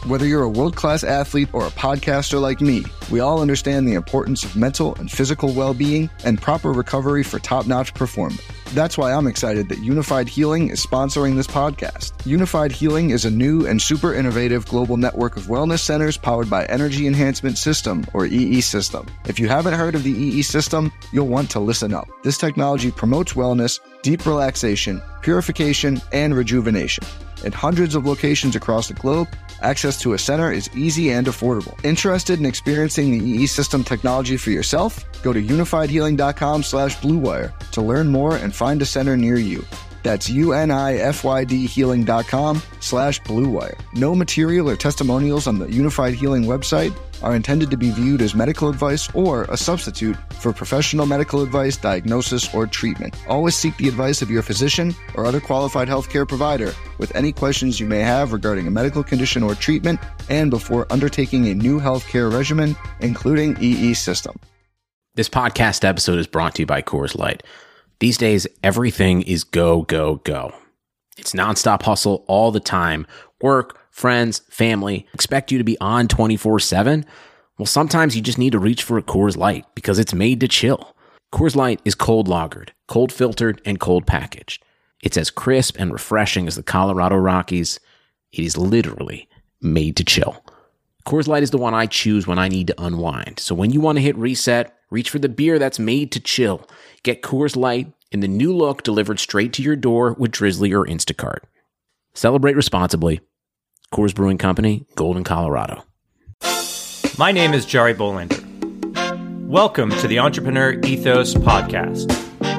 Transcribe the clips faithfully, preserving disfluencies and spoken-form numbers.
Whether you're a world-class athlete or a podcaster like me, we all understand the importance of mental and physical well-being and proper recovery for top-notch performance. That's why I'm excited that Unified Healing is sponsoring this podcast. Unified Healing is a new and super innovative global network of wellness centers powered by Energy Enhancement System, or E E System. If you haven't heard of the E E System, you'll want to listen up. This technology promotes wellness, deep relaxation, purification, and rejuvenation. In hundreds of locations across the globe, access to a center is easy and affordable. Interested in experiencing the E E System technology for yourself? Go to unifiedhealing.com slash bluewire to learn more and find a center near you. That's U-N-I-F-Y-D healing.com slash bluewire. No material or testimonials on the Unified Healing website are intended to be viewed as medical advice or a substitute for professional medical advice, diagnosis, or treatment. Always seek the advice of your physician or other qualified healthcare provider with any questions you may have regarding a medical condition or treatment and before undertaking a new healthcare regimen, including E E System. This podcast episode is brought to you by Coors Light. These days, everything is go, go, go. It's nonstop hustle all the time. Work, friends, family expect you to be on twenty-four seven. Well, sometimes you just need to reach for a Coors Light because it's made to chill. Coors Light is cold lagered, cold filtered, and cold packaged. It's as crisp and refreshing as the Colorado Rockies. It is literally made to chill. Coors Light is the one I choose when I need to unwind. So when you want to hit reset, reach for the beer that's made to chill. Get Coors Light in the new look delivered straight to your door with Drizzly or Instacart. Celebrate responsibly. Coors Brewing Company, Golden, Colorado. My name is Jari Bolander. Welcome to the Entrepreneur Ethos Podcast.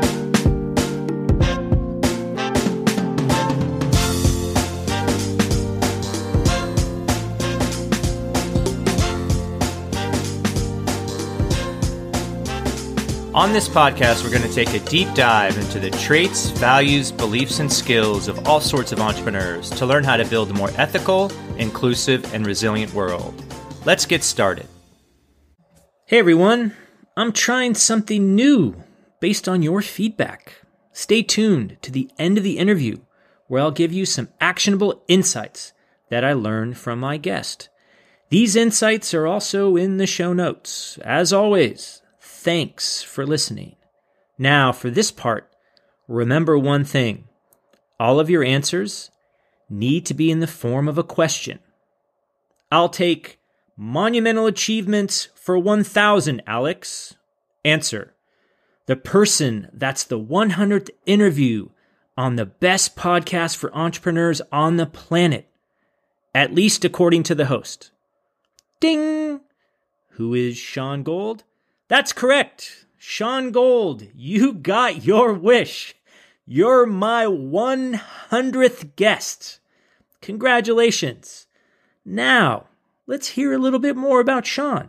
On this podcast, we're going to take a deep dive into the traits, values, beliefs, and skills of all sorts of entrepreneurs to learn how to build a more ethical, inclusive, and resilient world. Let's get started. Hey everyone, I'm trying something new based on your feedback. Stay tuned to the end of the interview where I'll give you some actionable insights that I learned from my guest. These insights are also in the show notes. As always, thanks for listening. Now, for this part, remember one thing. All of your answers need to be in the form of a question. I'll take monumental achievements for one thousand, Alex. Answer. The person that's the one hundredth interview on the best podcast for entrepreneurs on the planet, at least according to the host. Ding! Who is Sean Gold? That's correct. Sean Gold, you got your wish. You're my one hundredth guest. Congratulations. Now, let's hear a little bit more about Sean.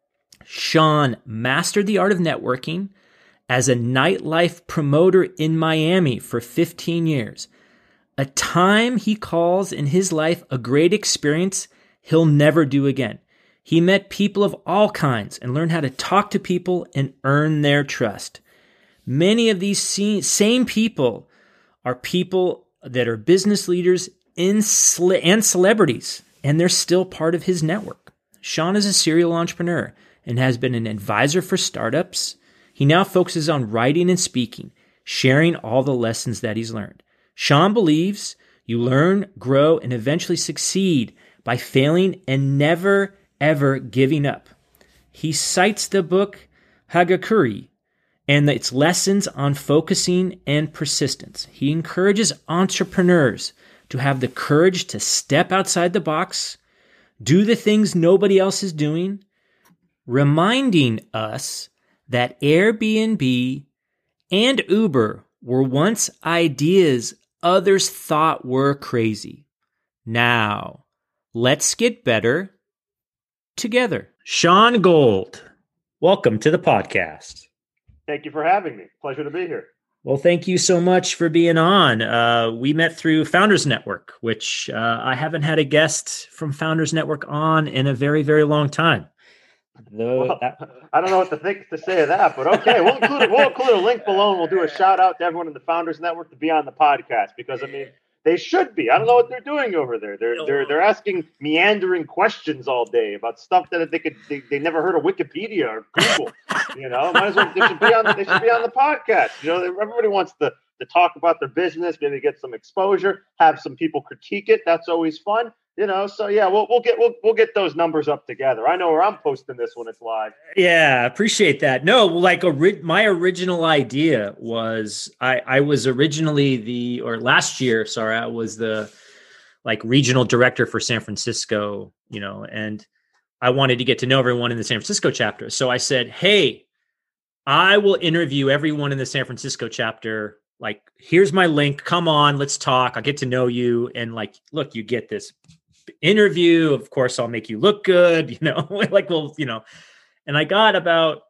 Sean mastered the art of networking as a nightlife promoter in Miami for fifteen years, a time he calls in his life a great experience he'll never do again. He met people of all kinds and learned how to talk to people and earn their trust. Many of these same people are people that are business leaders and celebrities, and they're still part of his network. Sean is a serial entrepreneur and has been an advisor for startups. He now focuses on writing and speaking, sharing all the lessons that he's learned. Sean believes you learn, grow, and eventually succeed by failing and never ever giving up. He cites the book Hagakure and its lessons on focusing and persistence. He encourages entrepreneurs to have the courage to step outside the box, do the things nobody else is doing, reminding us that Airbnb and Uber were once ideas others thought were crazy. Now, let's get better together. Sean Gold, welcome to the podcast. Thank you for having me. Pleasure to be here. Well, thank you so much for being on. Uh, we met through Founders Network, which uh, I haven't had a guest from Founders Network on in a very, very long time. Though well, that... I don't know what to think to say of that, but okay, we'll include, we'll include a link below and we'll do a shout out to everyone in the Founders Network to be on the podcast because, I mean, they should be. I don't know what they're doing over there. They're they're they're asking meandering questions all day about stuff that they could they, they never heard of Wikipedia or Google. You know, might as well they should be on they should be on the podcast. You know, everybody wants to to talk about their business, maybe get some exposure, have some people critique it. That's always fun. You know, so yeah, we'll we'll get we'll we'll get those numbers up together. I know where I'm posting this when it's live. Yeah, appreciate that. No, like a, my original idea was I I was originally the or last year, sorry, I was the like regional director for San Francisco, you know, and I wanted to get to know everyone in the San Francisco chapter. So I said, "Hey, I will interview everyone in the San Francisco chapter. Like, here's my link. Come on, let's talk. I'll get to know you. And like, look, you get this interview. Of course, I'll make you look good, you know, like, well, you know, and I got about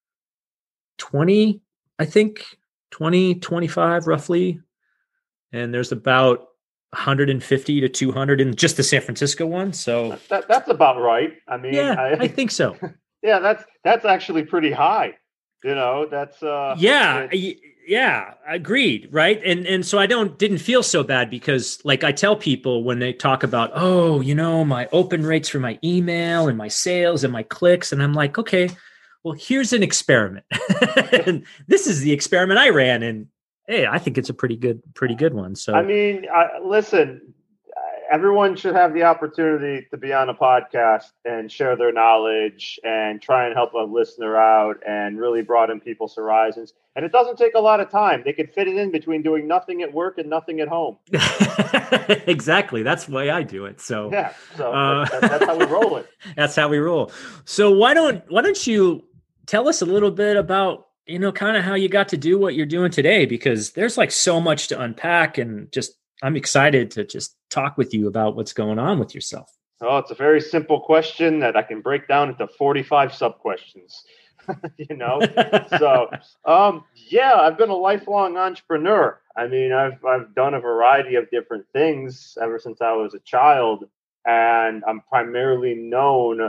twenty, I think twenty, twenty-five roughly. And there's about one hundred fifty to two hundred in just the San Francisco one. So that, that's about right. I mean, yeah, I, I think so. Yeah, that's, that's actually pretty high. You know, that's, uh, yeah. Yeah, agreed. Right. And and so I don't didn't feel so bad because like I tell people when they talk about, oh, you know, my open rates for my email and my sales and my clicks. And I'm like, okay, well, here's an experiment. And this is the experiment I ran. And hey, I think it's a pretty good, pretty good one. So I mean, I, listen, everyone should have the opportunity to be on a podcast and share their knowledge and try and help a listener out and really broaden people's horizons. And it doesn't take a lot of time. They can fit it in between doing nothing at work and nothing at home. Exactly. That's the way I do it. So yeah, so uh, that's, that's how we roll it. That's how we roll. So why don't why don't you tell us a little bit about, you know, kind of how you got to do what you're doing today? Because there's like so much to unpack, and just I'm excited to just talk with you about what's going on with yourself. Oh, it's a very simple question that I can break down into forty-five sub questions. You know, so um, yeah, I've been a lifelong entrepreneur. I mean, I've I've done a variety of different things ever since I was a child, and I'm primarily known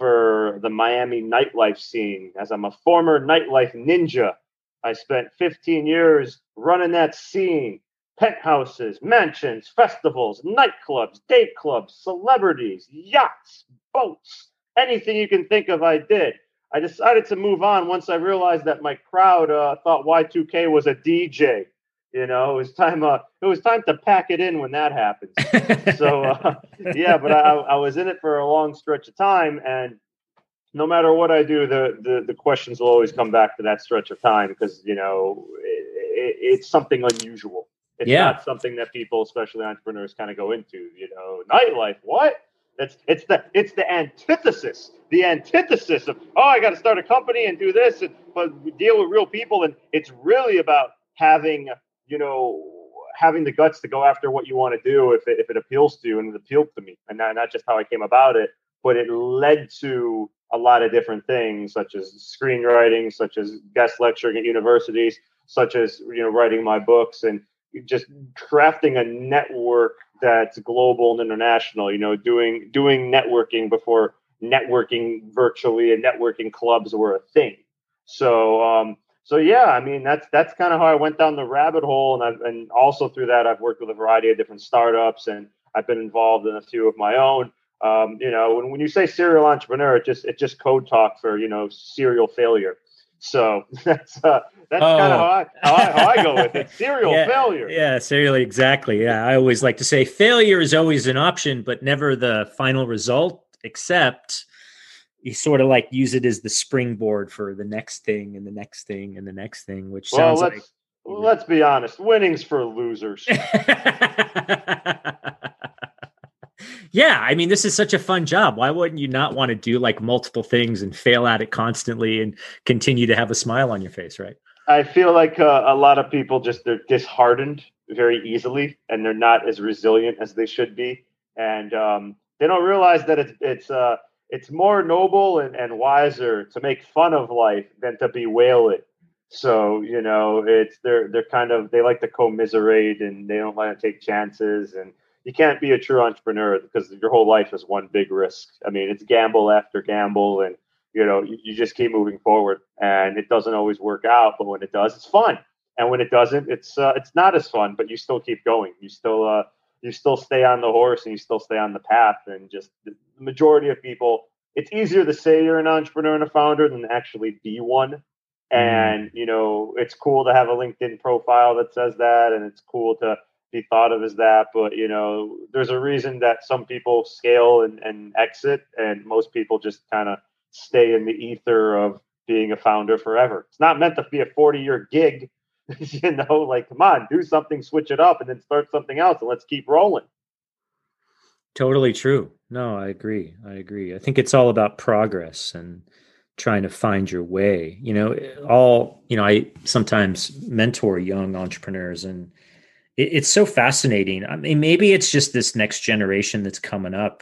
for the Miami nightlife scene. As I'm a former nightlife ninja, I spent fifteen years running that scene. Penthouses, mansions, festivals, nightclubs, day clubs, celebrities, yachts, boats, anything you can think of, I did. I decided to move on once I realized that my crowd uh, thought Y two K was a D J. You know, it was time. Uh, it was time to pack it in when that happens. So, uh, yeah, but I, I was in it for a long stretch of time, and no matter what I do, the the, the questions will always come back to that stretch of time because you know it, it, it's something unusual. It's yeah. not something that people, especially entrepreneurs, kind of go into. You know, nightlife. What? It's it's the it's the antithesis, the antithesis of oh, I got to start a company and do this, and but deal with real people, and it's really about having you know having the guts to go after what you want to do if it, if it appeals to you, and it appealed to me, and not not just how I came about it, but it led to a lot of different things, such as screenwriting, such as guest lecturing at universities, such as you know writing my books and just crafting a network that's global and international, you know, doing doing networking before networking virtually and networking clubs were a thing. So, um, so yeah, I mean, that's that's kind of how I went down the rabbit hole. And I've, and also through that, I've worked with a variety of different startups, and I've been involved in a few of my own. Um, you know, when, when you say serial entrepreneur, it just it just code talk for, you know, serial failure. So that's uh, that's oh. kind of how I, how I how I go with it. Serial yeah, failure. Yeah, serial exactly. Yeah, I always like to say failure is always an option, but never the final result. Except you sort of like use it as the springboard for the next thing and the next thing and the next thing. Which well, sounds let's, like well, let's be honest. Winning's for losers. Yeah, I mean, this is such a fun job. Why wouldn't you not want to do like multiple things and fail at it constantly and continue to have a smile on your face, right? I feel like uh, a lot of people just, they're disheartened very easily, and they're not as resilient as they should be. And um, they don't realize that it's it's uh, it's more noble and, and wiser to make fun of life than to bewail it. So, you know, it's they're they're kind of, they like to commiserate, and they don't like to take chances. And you can't be a true entrepreneur because your whole life is one big risk. I mean, it's gamble after gamble, and you know, you, you just keep moving forward, and it doesn't always work out, but when it does, it's fun. And when it doesn't, it's uh, it's not as fun, but you still keep going. You still uh, you still stay on the horse and you still stay on the path. And just the majority of people, it's easier to say you're an entrepreneur and a founder than actually be one. And, you know, it's cool to have a LinkedIn profile that says that, and it's cool to be thought of as that. But, you know, there's a reason that some people scale and, and exit, and most people just kind of stay in the ether of being a founder forever. It's not meant to be a forty year gig, you know, like, come on, do something, switch it up, and then start something else, and let's keep rolling. Totally true. No, I agree. I agree. I think it's all about progress and trying to find your way. You know, all, you know, I sometimes mentor young entrepreneurs, and it, it's so fascinating. I mean, maybe it's just this next generation that's coming up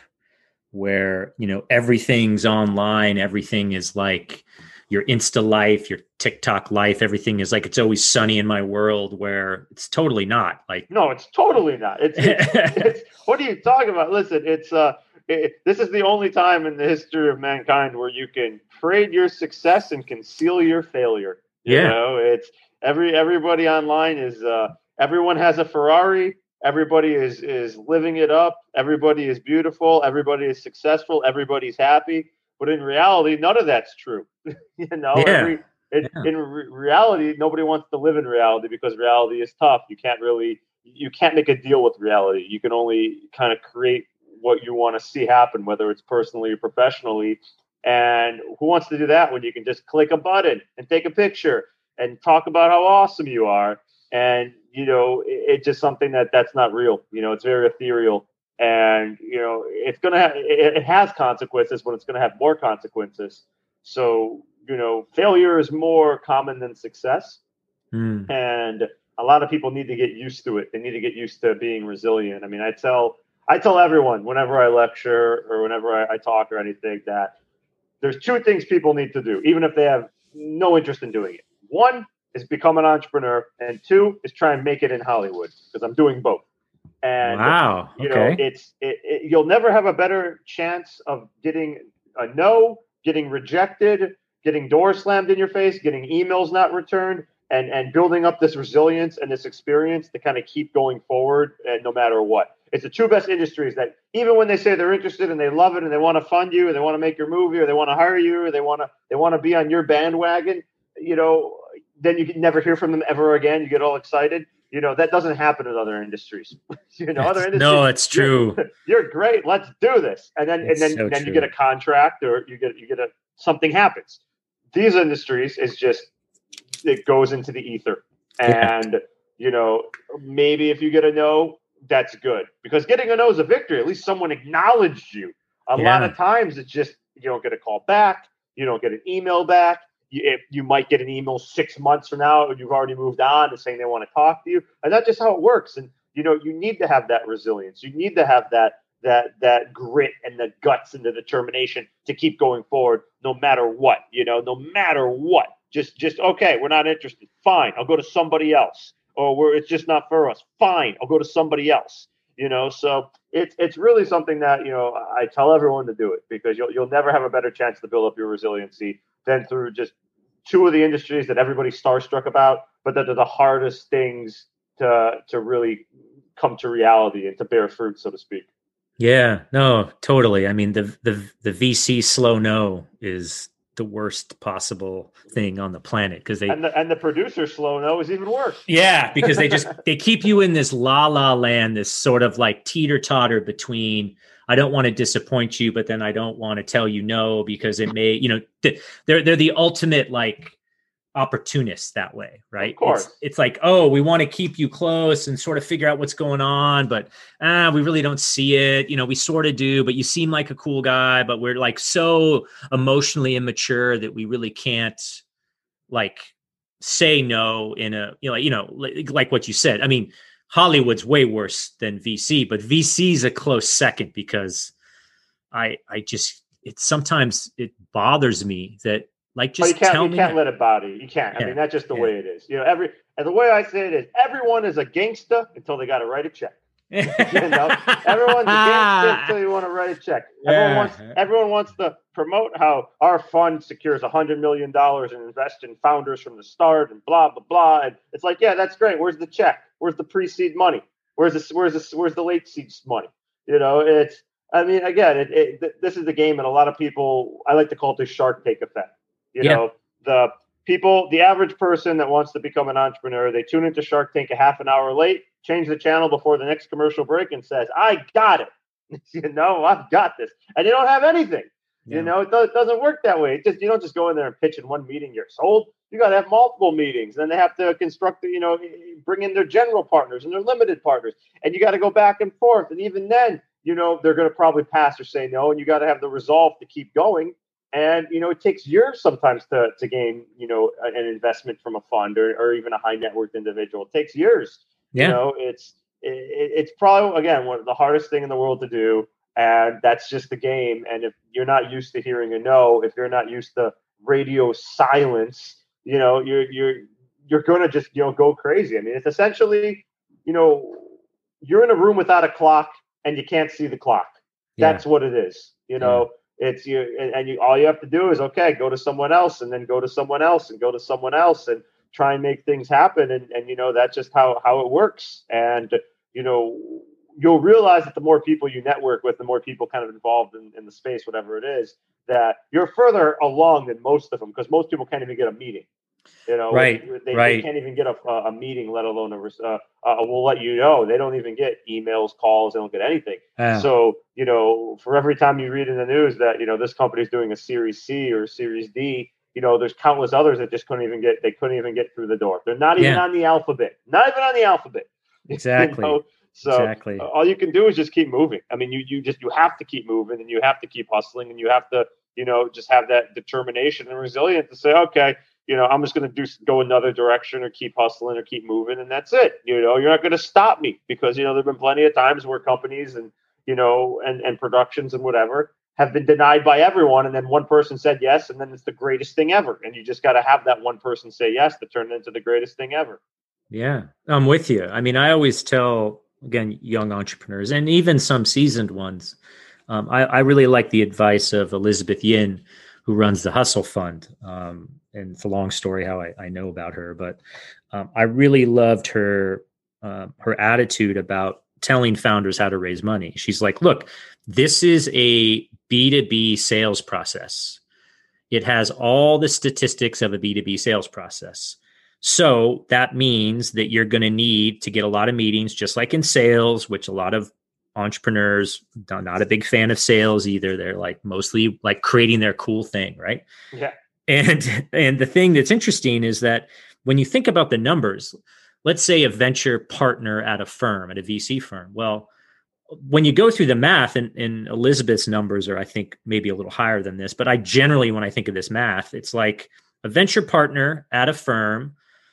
where, you know, everything's online. Everything is like your Insta life, your TikTok life. Everything is like, it's always sunny in my world, where it's totally not. Like, no, it's totally not. It's, it's, it's what are you talking about? Listen, it's, uh, It, this is the only time in the history of mankind where you can parade your success and conceal your failure. You yeah. know, it's every everybody online is uh, everyone has a Ferrari. Everybody is is living it up. Everybody is beautiful. Everybody is successful. Everybody's happy. But in reality, none of that's true. you know, yeah. every it, yeah. in re- reality, nobody wants to live in reality because reality is tough. You can't really you can't make a deal with reality. You can only kind of create what you want to see happen, whether it's personally or professionally. And who wants to do that when you can just click a button and take a picture and talk about how awesome you are? And, you know, it, it's just something that that's not real. You know, it's very ethereal. And, you know, it's going to have, it, it has consequences, but it's going to have more consequences. So, you know, failure is more common than success. Mm. And a lot of people need to get used to it. They need to get used to being resilient. I mean, I tell, I tell everyone whenever I lecture or whenever I, I talk or anything that there's two things people need to do, even if they have no interest in doing it. One is become an entrepreneur, and two is try and make it in Hollywood, because I'm doing both. And wow, you okay. know, it's it, it, you'll never have a better chance of getting a no, getting rejected, getting doors slammed in your face, getting emails not returned, and and building up this resilience and this experience to kind of keep going forward, and no matter what. It's the two best industries that even when they say they're interested and they love it and they want to fund you and they want to make your movie or they want to hire you or they want to they want to be on your bandwagon, you know, then you can never hear from them ever again. You get all excited. You know, that doesn't happen in other industries. you know, other industries. No, it's true. You're, you're great. Let's do this. And then it's and then so then true. you get a contract or you get you get a something happens. These industries is just it goes into the ether. And yeah. you know, maybe if you get a no, that's good, because getting a no is a victory. At least someone acknowledged you. A yeah. lot of times it's just you don't get a call back, you don't get an email back. You, if you might get an email six months from now, and you've already moved on and saying they want to talk to you, and that's just how it works. And you know, you need to have that resilience. You need to have that that that grit and the guts and the determination to keep going forward, no matter what. You know, no matter what. Just just okay, we're not interested. Fine, I'll go to somebody else. Or we're, it's just not for us. Fine, I'll go to somebody else. You know, so it's it's really something that, you know, I tell everyone to do it, because you'll you'll never have a better chance to build up your resiliency than through just two of the industries that everybody's starstruck about, but that are the hardest things to to really come to reality and to bear fruit, so to speak. Yeah, no, totally. I mean, the the the V C slow no is the worst possible thing on the planet, because they and the, and the producer slow no is even worse. Yeah, because they just they keep you in this la la land, this sort of like teeter totter between I don't want to disappoint you, but then I don't want to tell you no because it may, you know, th- they're they're the ultimate like opportunists that way, right? Of course. It's, it's like, oh, we want to keep you close and sort of figure out what's going on, but ah, we really don't see it. You know, we sort of do, but you seem like a cool guy, but we're like so emotionally immature that we really can't like say no in a, you know, you know, like, like what you said. I mean, Hollywood's way worse than V C, but V C's a close second, because I, I just, it sometimes it bothers me that, like, just oh, you can't, tell you me. can't let it bother you. You can't. Yeah. I mean, that's just the yeah. way it is. You know, every and the way I say it is, everyone is a gangster until they got to write a check. you know, everyone can't sit till you want to write a check. Yeah. Everyone wants everyone wants to promote how our fund secures a hundred million dollars and invest in founders from the start and blah blah blah. And it's like, yeah, that's great. Where's the check? Where's the pre-seed money? Where's the where's the where's the late seed money? You know, it's. I mean, again, it, it, th- this is the game, and a lot of people. I like to call it the Shark Tank effect. You Yeah. know, the people, the average person that wants to become an entrepreneur, they tune into Shark Tank a half an hour late, change the channel before the next commercial break, and says, "I got it." You know, I've got this, and they don't have anything. Yeah. You know, it, do- it doesn't work that way. It just you don't just go in there and pitch in one meeting, you're sold. You got to have multiple meetings. Then they have to construct, you know, bring in their general partners and their limited partners, and you got to go back and forth. And even then, you know, they're going to probably pass or say no, and you got to have the resolve to keep going. And, you know, it takes years sometimes to, to gain, you know, an investment from a fund or, or even a high net worth individual. It takes years. Yeah. You know, it's it, it's probably, again, one of the hardest thing in the world to do. And that's just the game. And if you're not used to hearing a no, if you're not used to radio silence, you know, you're you're you're going to just, you know, go crazy. I mean, it's essentially, you know, you're in a room without a clock and you can't see the clock. That's Yeah. what it is. You know, yeah. it's you, and, and you, all you have to do is, okay, go to someone else and then go to someone else and go to someone else and try and make things happen. And, and, you know, that's just how, how it works. And, you know, you'll realize that the more people you network with, the more people kind of involved in, in the space, whatever it is, that you're further along than most of them, because most people can't even get a meeting. You know, Right, they, right. they can't even get a, a meeting, let alone a, uh, uh, we'll let you know. They don't even get emails, calls. They don't get anything. Yeah. So, you know, for every time you read in the news that, you know, this company is doing a Series C or a Series D, you know, there's countless others that just couldn't even get, they couldn't even get through the door. They're not even Yeah. on the alphabet, not even on the alphabet. Exactly. You know? So Exactly. uh, all you can do is just keep moving. I mean, you, you just, you have to keep moving and you have to keep hustling and you have to, you know, just have that determination and resilience to say, okay, you know, I'm just going to do go another direction or keep hustling or keep moving. And that's it. You know, you're not going to stop me because, you know, there've been plenty of times where companies and, you know, and, and productions and whatever have been denied by everyone. And then one person said yes. And then it's the greatest thing ever. And you just got to have that one person say yes to turn it into the greatest thing ever. Yeah, I'm with you. I mean, I always tell, again, young entrepreneurs and even some seasoned ones, um, I, I really like the advice of Elizabeth Yin, who runs the Hustle Fund. Um, and it's a long story how I, I know about her, but um, I really loved her uh, her attitude about telling founders how to raise money. She's like, look, this is a B two B sales process. It has all the statistics of a B two B sales process. So that means that you're going to need to get a lot of meetings, just like in sales, which a lot of entrepreneurs are not a big fan of sales either. They're like mostly like creating their cool thing, right? Yeah. And and the thing that's interesting is that when you think about the numbers, let's say a venture partner at a firm, at a V C firm. Well, when you go through the math, and, and Elizabeth's numbers are, I think, maybe a little higher than this, but I generally, when I think of this math, it's like a venture partner at a firm,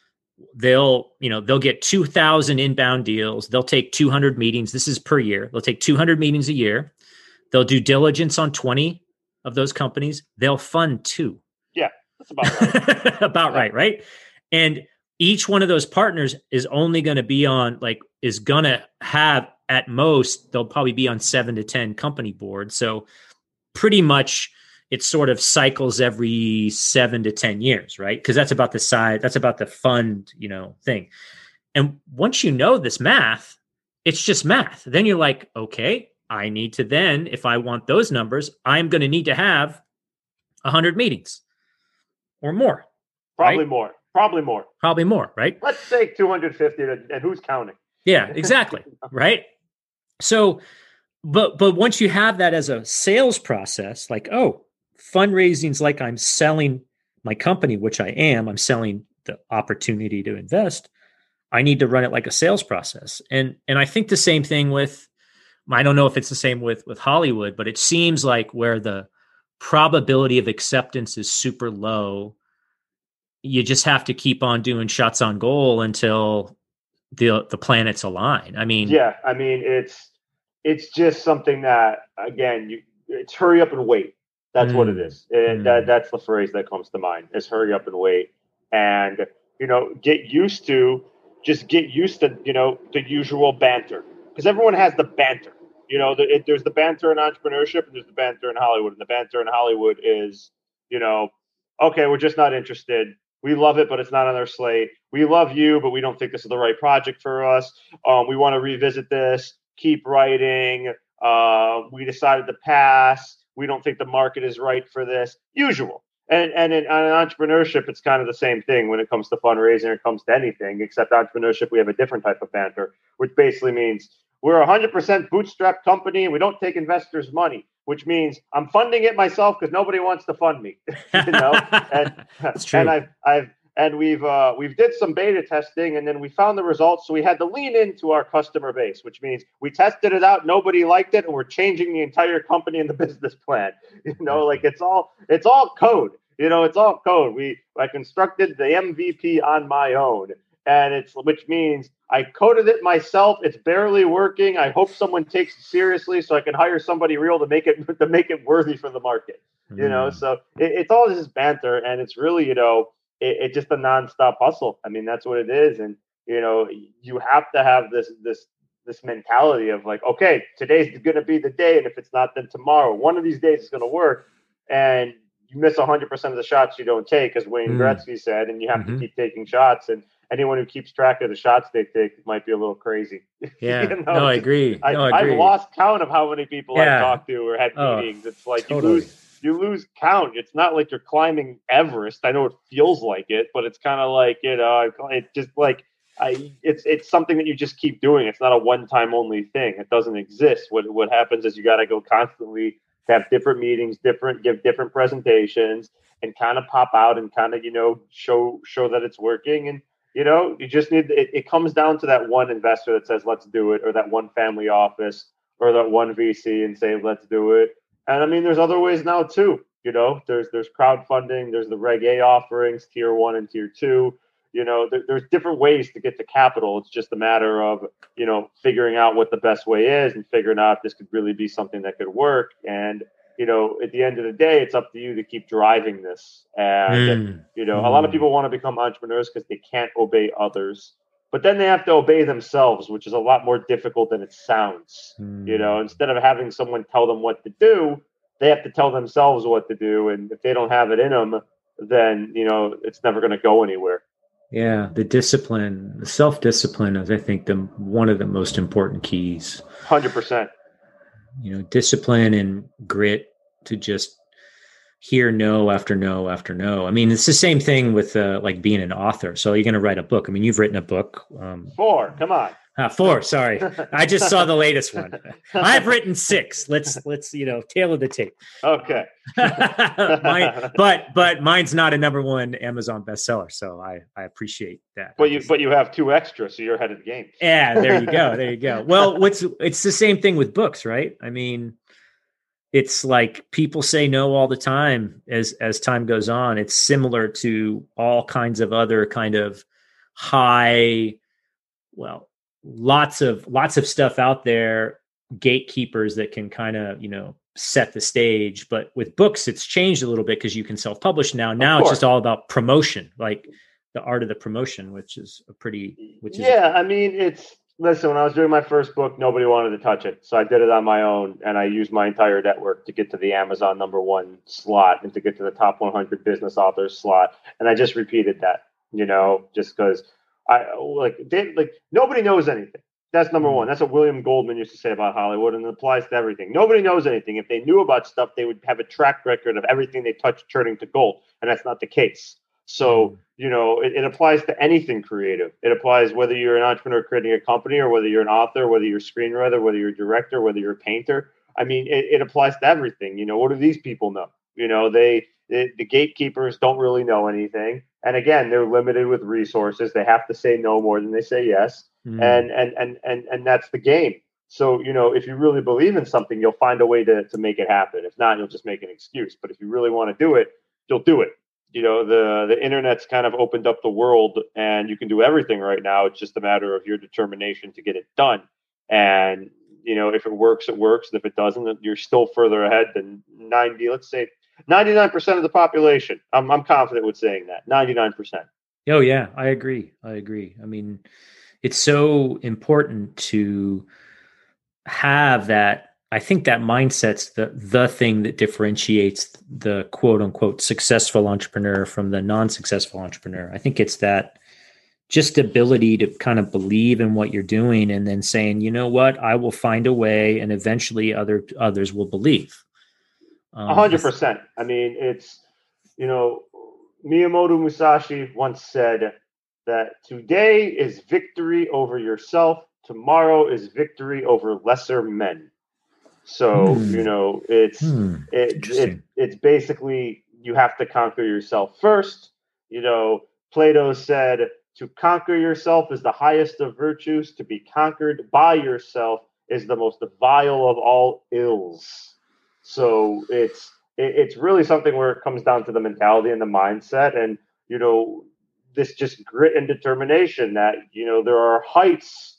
they'll, you know, they'll get two thousand inbound deals. They'll take two hundred meetings. This is per year. They'll take two hundred meetings a year. They'll do diligence on twenty of those companies. They'll fund two. Yeah, that's about right. About Yeah. right, right? And each one of those partners is only going to be on, like, is going to have at most, they'll probably be on seven to ten company boards. So pretty much it sort of cycles every seven to ten years, right? Because that's about the size, that's about the fund, you know, thing. And once you know this math, it's just math. Then you're like, okay, I need to then, if I want those numbers, I'm going to need to have one hundred meetings or more. Probably right? more. Probably more. Probably more, right? Let's say two hundred fifty, and and who's counting? Yeah, exactly. Right. So, but, but once you have that as a sales process, like, oh, fundraising's like I'm selling my company, which I am, I'm selling the opportunity to invest. I need to run it like a sales process. And, and I think the same thing with, I don't know if it's the same with, with Hollywood, but it seems like where the probability of acceptance is super low, you just have to keep on doing shots on goal until the the planets align. I mean, Yeah, I mean it's it's just something that, again, you it's hurry up and wait. That's what it Mm, is. And mm. that that's the phrase that comes to mind is hurry up and wait. And you know, get used to just get used to, you know, the usual banter. because everyone has the banter. You know, the, it, there's the banter in entrepreneurship, and there's the banter in Hollywood. And the banter in Hollywood is, you know, okay, we're just not interested. We love it, but it's not on our slate. We love you, but we don't think this is the right project for us. Um, we want to revisit this. Keep writing. Uh, we decided to pass. We don't think the market is right for this. Usual. And and in, in entrepreneurship, it's kind of the same thing when it comes to fundraising or it comes to anything, except entrepreneurship, we have a different type of banter, which basically means we're a one hundred percent bootstrap company and we don't take investors' money, which means I'm funding it myself because nobody wants to fund me. you know, and, That's true. and I've I've and we've uh, we've did some beta testing, and then we found the results. So we had to lean into our customer base, which means we tested it out, nobody liked it, and we're changing the entire company and the business plan. You know, like it's all it's all code. You know, it's all code. We I constructed the M V P on my own, and it's which means I coded it myself. It's barely working. I hope someone takes it seriously so I can hire somebody real to make it to make it worthy for the market. You know, Mm. so it, it's all this banter, and it's really, you know, it, it's just a nonstop hustle. I mean, that's what it is, and you know, you have to have this this this mentality of like, okay, today's going to be the day, and if it's not, then tomorrow. One of these days is going to work, and you miss one hundred percent of the shots you don't take, as Wayne Mm. Gretzky said, and you have Mhm. to keep taking shots. And anyone who keeps track of the shots they take might be a little crazy. Yeah. You know, no, I just- agree. I, no, I agree. I've lost count of how many people Yeah. I've talked to or had Oh, meetings. It's like totally. you lose you lose count. It's not like you're climbing Everest. I know it feels like it, but it's kind of like, you know, it just like I it's it's something that you just keep doing. It's not a one time only thing. It doesn't exist. What what happens is you got to go constantly have different meetings, different give different presentations, and kind of pop out and kind of, you know, show show that it's working. And you know, you just need it, it comes down to that one investor that says let's do it, or that one family office, or that one V C and say let's do it. And I mean, there's other ways now too. You know, there's there's crowdfunding, there's the Reg A offerings, tier one and tier two. You know, there, there's different ways to get to capital. It's just a matter of, you know, figuring out what the best way is and figuring out if this could really be something that could work. And you know, at the end of the day, it's up to you to keep driving this. And Mm. you know, a lot of people want to become entrepreneurs because they can't obey others, but then they have to obey themselves, which is a lot more difficult than it sounds. Mm. You know, instead of having someone tell them what to do, they have to tell themselves what to do. And if they don't have it in them, then, you know, it's never going to go anywhere. Yeah, the discipline, the self-discipline is, I think, the one of the most important keys. one hundred percent. You know, discipline and grit to just hear no after no after no. I mean, it's the same thing with uh, like being an author. So you're going to write a book. I mean, you've written a book. Um, Four, come on. ah, four. Sorry, I just saw the latest one. I've written six. Let's let's you know tailor the tape. Okay. Mine, but but mine's not a number one Amazon bestseller, so I I appreciate that. But you but you have two extras, so you're ahead of the game. Yeah, there you go. There you go. Well, what's it's the same thing with books, right? I mean, it's like people say no all the time as as time goes on. It's similar to all kinds of other kind of high, well, lots of lots of stuff out there, gatekeepers that can kind of, you know, set the stage. But with books, it's changed a little bit because you can self-publish now. Now it's just all about promotion, like the art of the promotion, which is a pretty, which is yeah. I mean, it's listen. When I was doing my first book, nobody wanted to touch it, so I did it on my own, and I used my entire network to get to the Amazon number one slot and to get to the top one hundred business authors slot, and I just repeated that, you know, just because I like they, like nobody knows anything. That's number one. That's what William Goldman used to say about Hollywood, and it applies to everything. Nobody knows anything. If they knew about stuff, they would have a track record of everything they touched turning to gold, and that's not the case. So, you know, it, it applies to anything creative. It applies whether you're an entrepreneur creating a company, or whether you're an author, whether you're a screenwriter, whether you're a director, whether you're a painter. I mean, it, it applies to everything. You know, what do these people know? You know, they, they the gatekeepers don't really know anything. And again, they're limited with resources. They have to say no more than they say yes. Mm. And, and, and, and, and that's the game. So, you know, if you really believe in something, you'll find a way to, to make it happen. If not, you'll just make an excuse. But if you really want to do it, you'll do it. You know, the, the internet's kind of opened up the world, and you can do everything right now. It's just a matter of your determination to get it done. And, you know, if it works, it works. And if it doesn't, you're still further ahead than ninety, let's say ninety-nine percent of the population. I'm, I'm confident with saying that ninety-nine percent. Oh yeah, I agree. I agree. I mean, it's so important to have that, I think that mindset's the the thing that differentiates the quote unquote successful entrepreneur from the non-successful entrepreneur. I think it's that just ability to kind of believe in what you're doing and then saying, you know what, I will find a way, and eventually other others will believe. A Um, hundred percent. I mean, it's, you know, Miyamoto Musashi once said that today is victory over yourself, tomorrow is victory over lesser men. So, Hmm. you know, it's Hmm. it, it Interesting. it's basically you have to conquer yourself first. You know, Plato said to conquer yourself is the highest of virtues, to be conquered by yourself is the most vile of all ills. So it's it, it's really something where it comes down to the mentality and the mindset, and you know, this just grit and determination that, you know, there are heights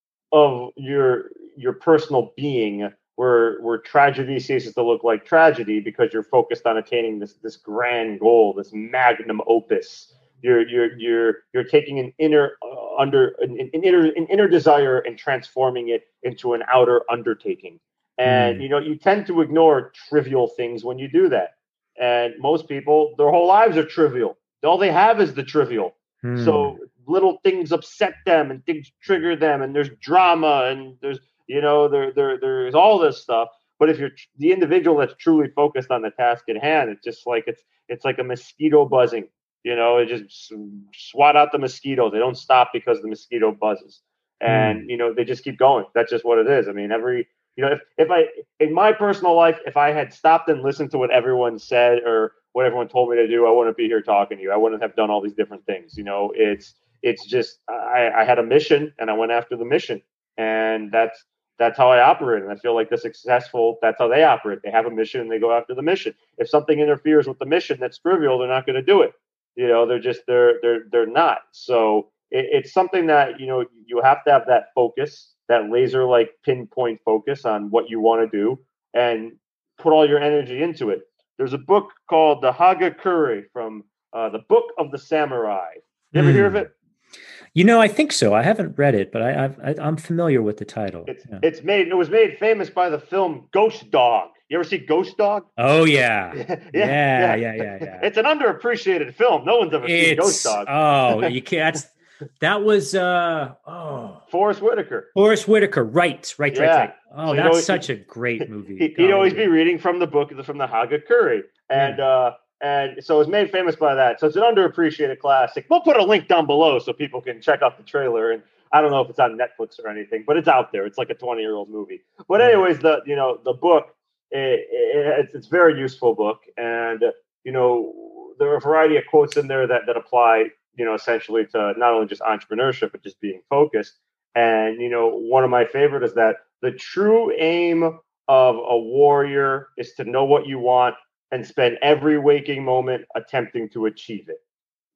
of your your personal being where where tragedy ceases to look like tragedy because you're focused on attaining this this grand goal, this magnum opus. You're you're you're you're taking an inner uh, under an, an inner an inner desire and transforming it into an outer undertaking. And Hmm. you know, you tend to ignore trivial things when you do that. And most people, their whole lives are trivial. All they have is the trivial. Hmm. So little things upset them and things trigger them, and there's drama and there's, you know, there there there's all this stuff. But if you're tr- the individual that's truly focused on the task at hand, it's just like it's it's like a mosquito buzzing. You know, it just s- swat out the mosquito. They don't stop because the mosquito buzzes, Hmm. and you know, they just keep going. That's just what it is. I mean, every, you know, if if I in my personal life, if I had stopped and listened to what everyone said or what everyone told me to do, I wouldn't be here talking to you. I wouldn't have done all these different things. You know, it's it's just I, I had a mission and I went after the mission, and that's that's how I operate. And I feel like the successful, that's how they operate. They have a mission and they go after the mission. If something interferes with the mission that's trivial, they're not going to do it. You know, they're just they're they're they're not. So it, it's something that, you know, you have to have that focus, that laser like pinpoint focus on what you want to do, and put all your energy into it. There's a book called the Hagakure from uh, the Book of the Samurai. You ever hear of Hmm. it? You know, I think so. I haven't read it, but I, I've, I, I'm familiar with the title. It's Yeah. it's made it was made famous by the film Ghost Dog. You ever see Ghost Dog? Oh yeah, yeah, yeah, yeah. yeah, yeah, yeah. It's an underappreciated film. No one's ever seen Ghost It's Dog. oh, you can't. That's, that was uh oh, Forrest Whitaker. Forrest Whitaker. Right, right, right, Yeah. right. Oh, So he'd that's always such he, a great movie. he, he'd always be Golly. reading from the book from the Hagakure, Yeah. and uh, and so it was made famous by that. So it's an underappreciated classic. We'll put a link down below so people can check out the trailer. And I don't know if it's on Netflix or anything, but it's out there. It's like a twenty year old movie. But Yeah. anyways, the you know the book, it, it, it's it's a very useful book, and you know there are a variety of quotes in there that that apply, you know, essentially to not only just entrepreneurship but just being focused. And you know, one of my favorite is that the true aim of a warrior is to know what you want and spend every waking moment attempting to achieve it.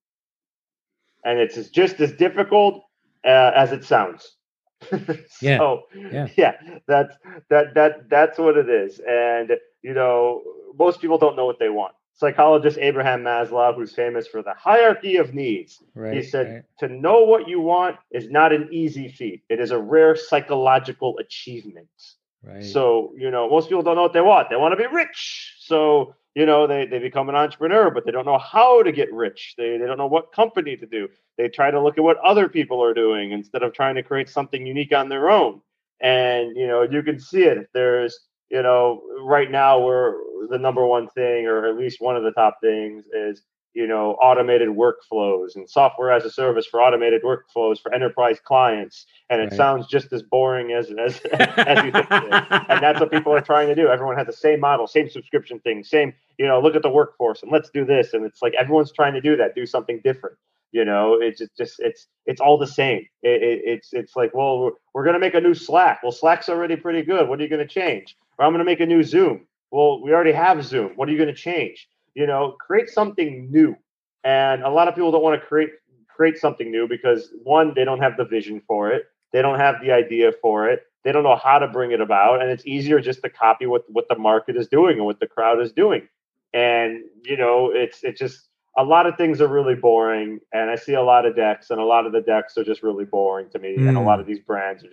And it's as- just as difficult uh, as it sounds. Yeah. So Yeah. yeah, that's that that that's what it is. And you know, most people don't know what they want. Psychologist Abraham Maslow, who's famous for the hierarchy of needs, he Right. said, Right. to know what you want is not an easy feat. It is a rare psychological achievement. Right. So, you know, most people don't know what they want. They want to be rich. So, you know, they, they become an entrepreneur, but they don't know how to get rich. They, they don't know what company to do. They try to look at what other people are doing instead of trying to create something unique on their own. And, you know, you can see it. There's, you know, right now we're the number one thing, or at least one of the top things is, you know, automated workflows and software as a service for automated workflows for enterprise clients. And it Right. sounds just as boring as, as, as you think it is. And that's what people are trying to do. Everyone has the same model, same subscription thing, same, you know, look at the workforce and let's do this. And it's like, everyone's trying to do that, do something different. You know, it's just, just it's it's all the same. It, it, it's it's like, well, we're, we're going to make a new Slack. Well, Slack's already pretty good. What are you going to change? Or I'm going to make a new Zoom. Well, we already have Zoom. What are you going to change? You know, create something new. And a lot of people don't want to create create something new because, one, they don't have the vision for it. They don't have the idea for it. They don't know how to bring it about. And it's easier just to copy what what the market is doing and what the crowd is doing. And you know, it's it's just, a lot of things are really boring, and I see a lot of decks, and a lot of the decks are just really boring to me, and a lot Mm. of these brands are just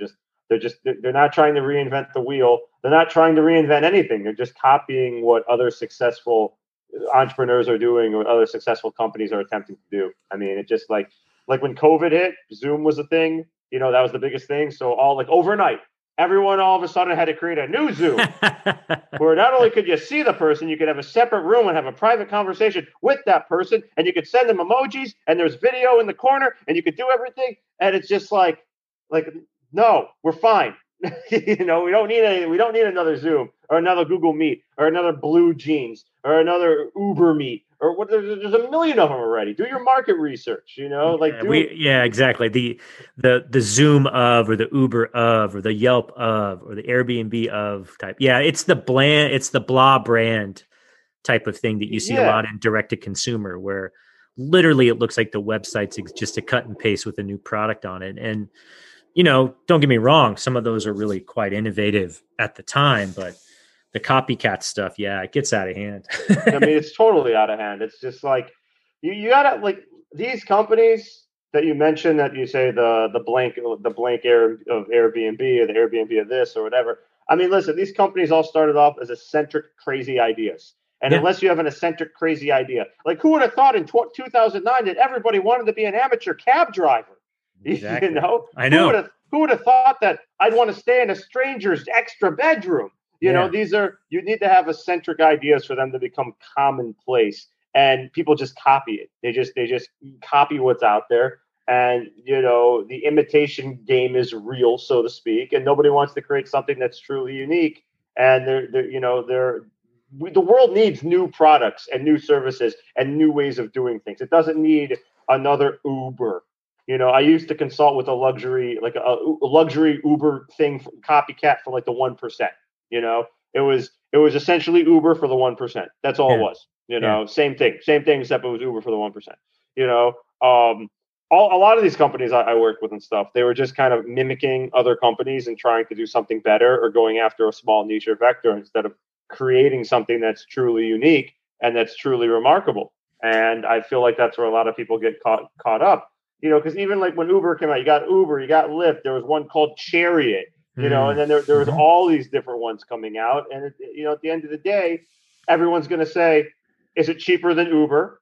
They're just they're not trying to reinvent the wheel. They're not trying to reinvent anything. They're just copying what other successful entrepreneurs are doing or what other successful companies are attempting to do. I mean, it just like like when COVID hit, Zoom was a thing. You know, that was the biggest thing. So all like overnight, everyone all of a sudden had to create a new Zoom where not only could you see the person, you could have a separate room and have a private conversation with that person, and you could send them emojis, and there's video in the corner, and you could do everything. And it's just like, like, no, we're fine. You know, we don't need any, we don't need another Zoom or another Google Meet or another Blue Jeans or another Uber Meet or what. There's, there's a million of them already. Do your market research. You know, like yeah, do, we, yeah, exactly. The the the Zoom of or the Uber of or the Yelp of or the Airbnb of type. Yeah, it's the bland, it's the blah brand type of thing that you see yeah. a lot in direct to consumer, where literally it looks like the website's just a cut and paste with a new product on it. And you know, don't get me wrong, some of those are really quite innovative at the time, but the copycat stuff, yeah, it gets out of hand. I mean, it's totally out of hand. It's just like you, you gotta like these companies that you mentioned that you say the the blank the blank air of Airbnb or the Airbnb of this or whatever. I mean, listen, these companies all started off as eccentric, crazy ideas. And yeah. unless you have an eccentric, crazy idea, like who would have thought in two thousand nine that everybody wanted to be an amateur cab driver? Exactly. You know, I know. Who would have, who would have thought that I'd want to stay in a stranger's extra bedroom? You yeah. know, these are, you need to have eccentric ideas for them to become commonplace, and people just copy it. They just, they just copy what's out there. And, you know, the imitation game is real, so to speak, and nobody wants to create something that's truly unique. And they're, they're you know, they're, we, the world needs new products and new services and new ways of doing things. It doesn't need another Uber. You know, I used to consult with a luxury, like a, a luxury Uber thing, from copycat for like the one percent. You know, it was it was essentially Uber for the one percent. That's all yeah. it was. You know, yeah. same thing, same thing, except it was Uber for the one percent. You know, um, all a lot of these companies I, I worked with and stuff, they were just kind of mimicking other companies and trying to do something better or going after a small niche or vector instead of creating something that's truly unique and that's truly remarkable. And I feel like that's where a lot of people get caught caught up. You know, because even like when Uber came out, you got Uber, you got Lyft. There was one called Chariot, you mm. know, and then there, there was all these different ones coming out. And, it, you know, at the end of the day, everyone's going to say, is it cheaper than Uber?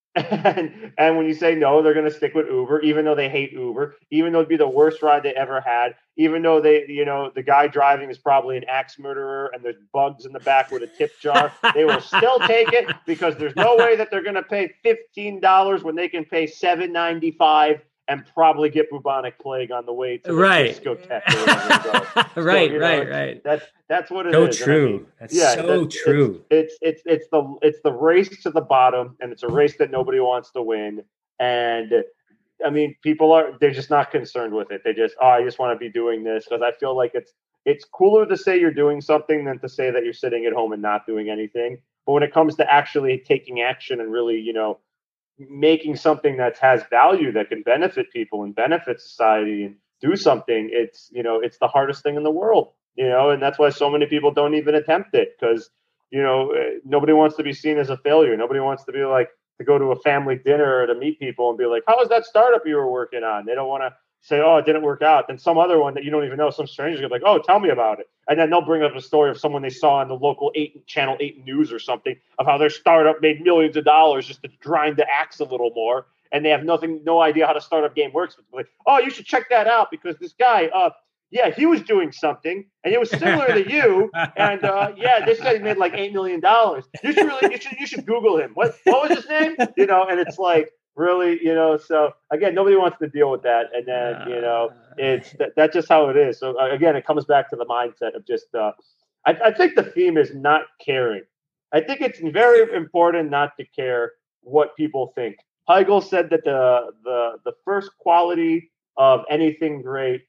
And and when you say no, they're going to stick with Uber, even though they hate Uber, even though it'd be the worst ride they ever had, even though they, you know, the guy driving is probably an axe murderer and there's bugs in the back with a tip jar. They will still take it because there's no way that they're going to pay fifteen dollars when they can pay seven ninety-five and probably get bubonic plague on the way to the right. discotheque. right, so, right, know, right. That's that's what it so is. True. I mean, that's yeah, so that's, true. It's, it's it's it's the it's the race to the bottom, and it's a race that nobody wants to win. And I mean, people are they're just not concerned with it. They just oh, I just want to be doing this because I feel like it's it's cooler to say you're doing something than to say that you're sitting at home and not doing anything. But when it comes to actually taking action and really, you know, making something that has value that can benefit people and benefit society and do something, it's, you know, it's the hardest thing in the world, you know, and that's why so many people don't even attempt it because, you know, nobody wants to be seen as a failure. Nobody wants to be like to go to a family dinner or to meet people and be like, how was that startup you were working on? They don't want to say, oh, it didn't work out. Then some other one that you don't even know, some stranger's gonna be like, oh, tell me about it. And then they'll bring up a story of someone they saw on the local eight channel eight news or something of how their startup made millions of dollars just to grind the axe a little more. And they have nothing, no idea how the startup game works. But like, oh, you should check that out because this guy, uh, yeah, he was doing something and it was similar to you. And uh, yeah, this guy made like eight million dollars. You should really, you should, you should Google him. What, what was his name? You know, and it's like, really, you know, so again, nobody wants to deal with that. And then, you know, it's that, that's just how it is. So uh, again, it comes back to the mindset of just, uh, I, I think the theme is not caring. I think it's very important not to care what people think. Heigl said that the, the, the first quality of anything great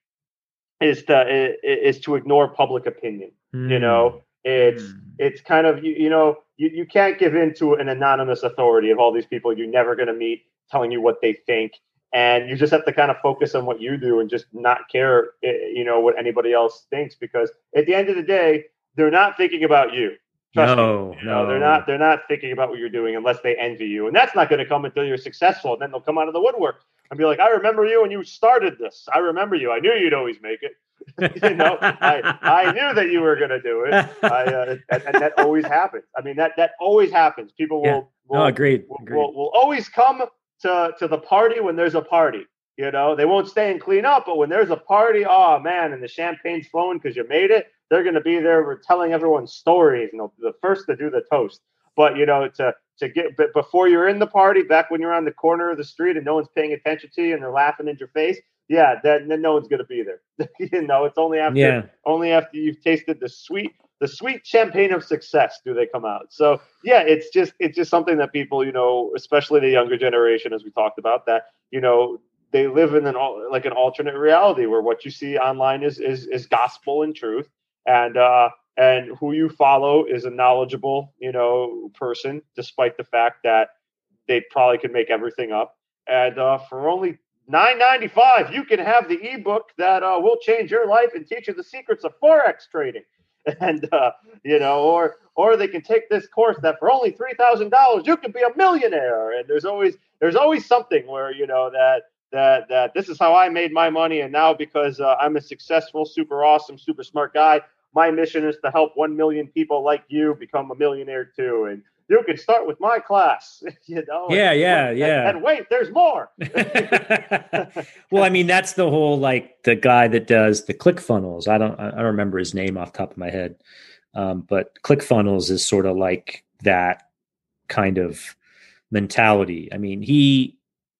is to, is to ignore public opinion. Mm. You know, it's, mm. it's kind of, you, you know, you, you can't give in to an anonymous authority of all these people you're never going to meet telling you what they think. And you just have to kind of focus on what you do and just not care, you know, what anybody else thinks, because at the end of the day, they're not thinking about you. Trust no, me. You no, know, they're not, they're not thinking about what you're doing unless they envy you. And that's not going to come until you're successful. And then they'll come out of the woodwork. and be like, I remember you when you started this. I remember you. I knew you'd always make it. you know, I, I knew that you were going to do it. I, uh, and, and that always happens. I mean, that, that always happens. People will, Yeah. will, No, agreed. will, agreed. will, will always come to, to the party when there's a party. You know, they won't stay and clean up, but when there's a party, oh man, and the champagne's flowing because you made it, they're going to be there. We're telling everyone stories, and they'll be the first to do the toast. But you know, to to get but before you're in the party, back when you're on the corner of the street and no one's paying attention to you and they're laughing in your face, yeah, then then no one's going to be there. you know, it's only after Yeah. only after you've tasted the sweet the sweet champagne of success do they come out. So yeah, it's just it's just something that people, you know, especially the younger generation, as we talked about, that you know. They live in an like an alternate reality where what you see online is is is gospel and truth, and uh, and who you follow is a knowledgeable, you know, person, despite the fact that they probably could make everything up. And uh, for only nine ninety-five, you can have the ebook that uh, will change your life and teach you the secrets of forex trading. And uh, you know, or or they can take this course that for only three thousand dollars you can be a millionaire. And there's always there's always something where you know that. That that this is how I made my money, and now because uh, I'm a successful, super awesome, super smart guy, my mission is to help one million people like you become a millionaire too. And you can start with my class, you know. Yeah, and, yeah, and, yeah. And wait, there's more. Well, I mean, that's the whole like the guy that does the ClickFunnels. I don't I don't remember his name off the top of my head, um, but ClickFunnels is sort of like that kind of mentality. I mean, he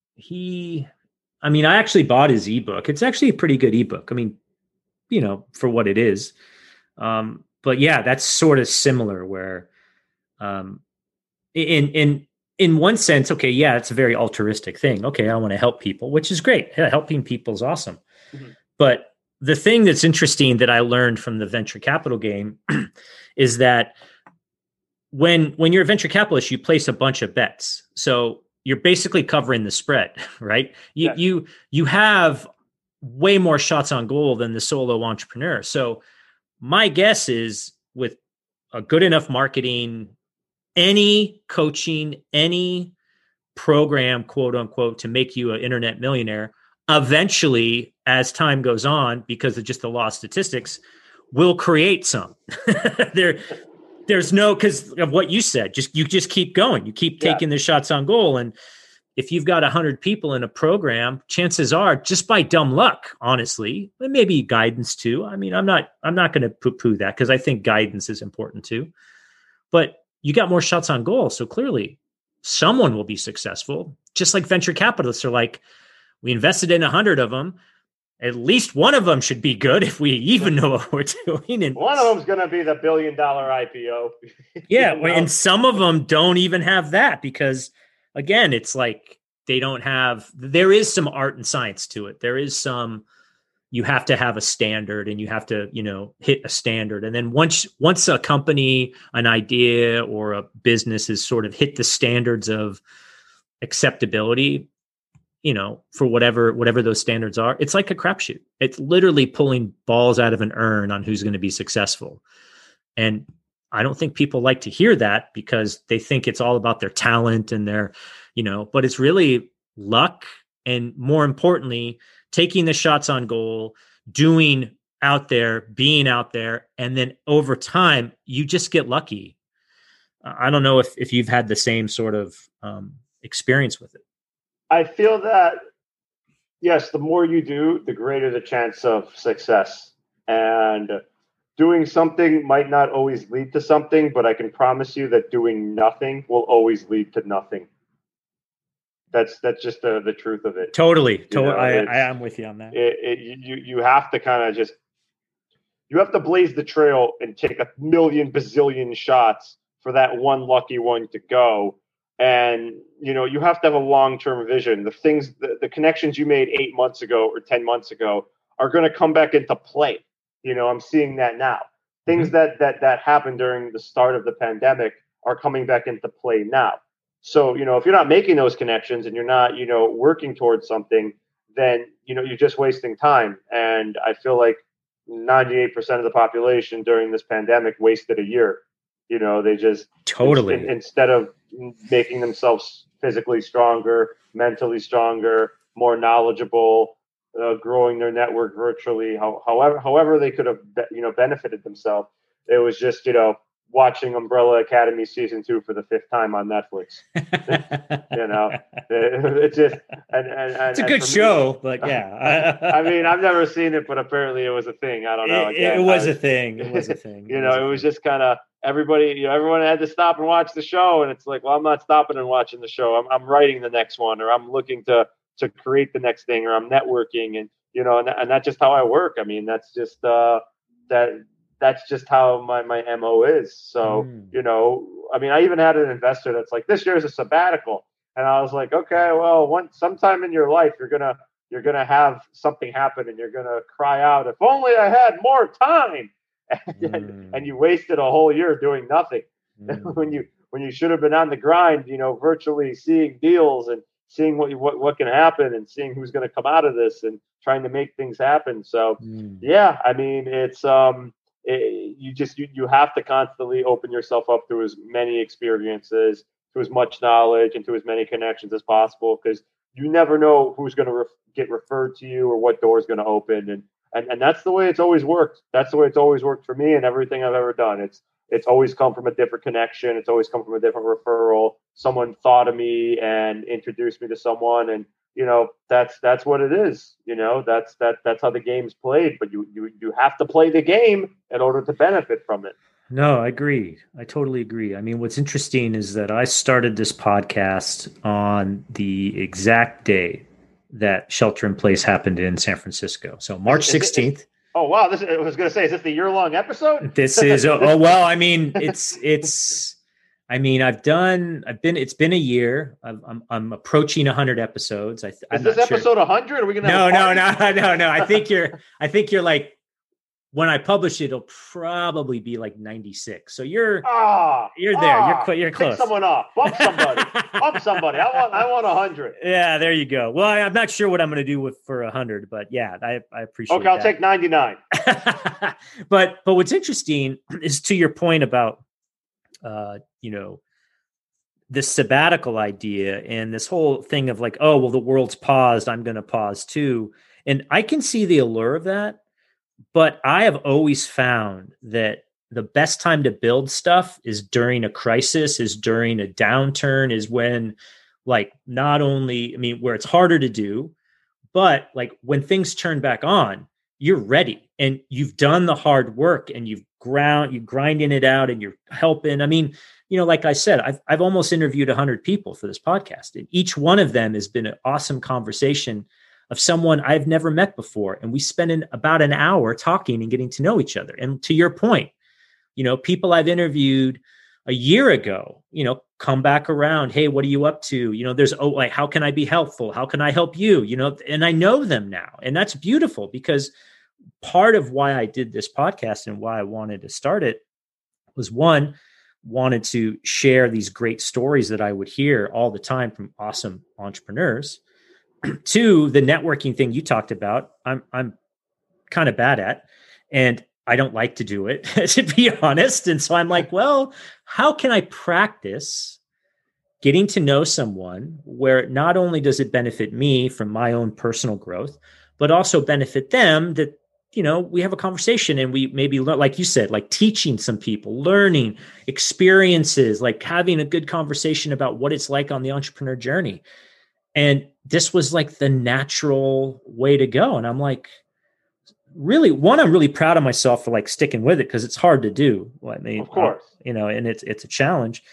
he. I mean, I actually bought his ebook. It's actually a pretty good ebook. I mean, you know, for what it is. Um, but yeah, that's sort of similar where, um, in, in, in one sense, okay, yeah, it's a very altruistic thing. Okay. I want to help people, which is great. Yeah, helping people is awesome. Mm-hmm. But the thing that's interesting that I learned from the venture capital game is that when, when you're a venture capitalist, you place a bunch of bets. So you're basically covering the spread, right? You, yeah. you, you have way more shots on goal than the solo entrepreneur. So my guess is with a good enough marketing, any coaching, any program, quote unquote, to make you an internet millionaire, eventually, as time goes on, because of just the law of statistics, will create some. there, There's no, because of what you said, just you just keep going. You keep taking yeah. the shots on goal. And if you've got a hundred people in a program, chances are just by dumb luck, honestly, and maybe guidance too. I mean, I'm not, I'm not going to poo-poo that because I think guidance is important too, but you got more shots on goal. So clearly someone will be successful. Just like venture capitalists are like, we invested in a hundred of them. At least one of them should be good if we even know what we're doing. And one of them's going to be the billion dollar I P O. Yeah. you know? And some of them don't even have that because, again, it's like they don't have, there is some art and science to it. There is some, you have to have a standard and you have to, you know, hit a standard. And then once, once a company, an idea or a business has sort of hit the standards of acceptability, you know, for whatever, whatever those standards are, it's like a crapshoot. It's literally pulling balls out of an urn on who's going to be successful. And I don't think people like to hear that because they think it's all about their talent and their, you know, but it's really luck. And more importantly, taking the shots on goal, doing out there, being out there. And then over time, you just get lucky. I don't know if, if you've had the same sort of um, experience with it. I feel that, yes, the more you do, the greater the chance of success. And doing something might not always lead to something, but I can promise you that doing nothing will always lead to nothing. That's that's just the, the truth of it. Totally. totally. I, I am with you on that. It, it, you, you have to kind of just, you have to blaze the trail and take a million bazillion shots for that one lucky one to go. And, you know, you have to have a long-term vision. The things, the, the connections you made eight months ago or ten months ago are going to come back into play. You know, I'm seeing that now. Things mm-hmm. that, that, that happened during the start of the pandemic are coming back into play now. So, you know, if you're not making those connections and you're not, you know, working towards something, then, you know, you're just wasting time. And I feel like ninety-eight percent of the population during this pandemic wasted a year. You know, they just totally in, instead of making themselves physically stronger, mentally stronger, more knowledgeable, uh, growing their network virtually, how, however, however they could have, you know, benefited themselves. It was just, you know, watching Umbrella Academy season two for the fifth time on Netflix. You know, it, it just, and, and, and it's a good show, me, but yeah. I mean, I've never seen it, but apparently it was a thing. I don't know. Again, it, it was, was a thing. It was a thing. You know, it was, it was just kind of everybody, you know, everyone had to stop and watch the show. And it's like, well, I'm not stopping and watching the show. I'm, I'm writing the next one, or I'm looking to, to create the next thing, or I'm networking. And, you know, and, and that's just how I work. I mean, that's just, uh, that, that's just how my, my M O is. So, mm. you know, I mean, I even had an investor that's like, this year's a sabbatical. And I was like, okay, well, one, sometime in your life, you're going to, you're going to have something happen and you're going to cry out, if only I had more time. And, mm. and, and you wasted a whole year doing nothing. Mm. when you, when you should have been on the grind, you know, virtually seeing deals and seeing what, what, what can happen and seeing who's going to come out of this and trying to make things happen. So mm. yeah, I mean, it's, um, It, you just you, you have to constantly open yourself up to as many experiences, to as much knowledge, and to as many connections as possible, because you never know who's going to ref- get referred to you or what door is going to open, and, and and that's the way it's always worked. That's the way it's always worked for me and everything I've ever done. It's it's always come from a different connection. It's always come from a different referral. Someone thought of me and introduced me to someone, and you know, that's that's what it is. You know, that's that that's how the game's played. But you you you have to play the game in order to benefit from it. No, I agree. I totally agree. I mean, what's interesting is that I started this podcast on the exact day that shelter in place happened in San Francisco. So March sixteenth. Oh wow! This I was going to say, is this the year long episode? This is oh, oh well. I mean, it's it's. I mean, I've done, I've been, it's been a year. I'm, I'm, I'm approaching a hundred episodes. I, Is I'm this episode a hundred? Are we going to? No, no, no, no, no. I think you're, I think you're like, when I publish it, it'll probably be like ninety-six. So you're, ah, you're there. Ah, you're, you're close. Pick someone off. Bump somebody. Bump somebody. I want, I want a hundred. Yeah, there you go. Well, I, I'm not sure what I'm going to do with for a hundred, but yeah, I, I appreciate. Okay, I'll that. take ninety-nine. but, but what's interesting is to your point about. Uh, you know, this sabbatical idea and this whole thing of like, oh, well, the world's paused. I'm going to pause too. And I can see the allure of that, but I have always found that the best time to build stuff is during a crisis, is during a downturn, is when like not only, I mean, where it's harder to do, but like when things turn back on, you're ready and you've done the hard work and you've ground, you're grinding it out and you're helping. I mean, you know, like I said, I've, I've almost interviewed a hundred people for this podcast, and each one of them has been an awesome conversation of someone I've never met before. And we spend an, about an hour talking and getting to know each other. And to your point, you know, people I've interviewed a year ago, you know, come back around. Hey, what are you up to? You know, there's, oh, like, how can I be helpful? How can I help you? You know, and I know them now. And that's beautiful, because part of why I did this podcast and why I wanted to start it was, one, wanted to share these great stories that I would hear all the time from awesome entrepreneurs. Two, the networking thing you talked about, I'm, I'm kind of bad at, and I don't like to do it, to be honest. And so I'm like, well, how can I practice getting to know someone where not only does it benefit me from my own personal growth, but also benefit them, that, you know, we have a conversation and we maybe learn, like you said, like teaching some people, learning experiences, like having a good conversation about what it's like on the entrepreneur journey. And this was like the natural way to go. And I'm like, really, one, I'm really proud of myself for like sticking with it, because it's hard to do. I mean, of course, uh, you know, and it's, it's a challenge.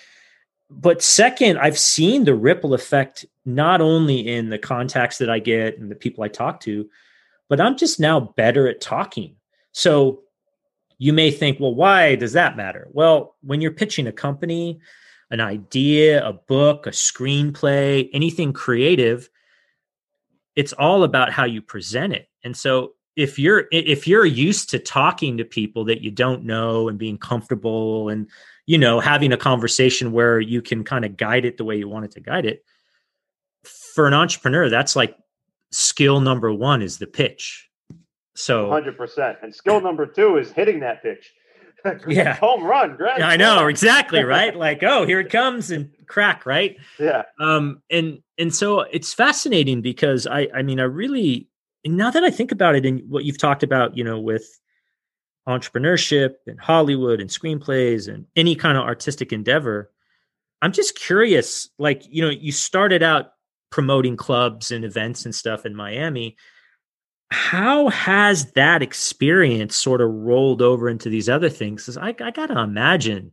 But second, I've seen the ripple effect, not only in the contacts that I get and the people I talk to, but I'm just now better at talking. So you may think, well, why does that matter? Well, when you're pitching a company, an idea, a book, a screenplay, anything creative, it's all about how you present it. And so if you're if you're used to talking to people that you don't know and being comfortable and, you know, having a conversation where you can kind of guide it the way you want it to guide it, for an entrepreneur, that's like skill number one, is the pitch. So one hundred percent. And skill number two is hitting that pitch. Yeah. Home run, grand I know, exactly, right? Like, oh, here it comes, and crack, right? Yeah. Um, and and so it's fascinating because I I mean I really, now that I think about it and what you've talked about, you know, with entrepreneurship and Hollywood and screenplays and any kind of artistic endeavor, I'm just curious, like, you know, you started out promoting clubs and events and stuff in Miami. How has that experience sort of rolled over into these other things? 'Cause I, I got to imagine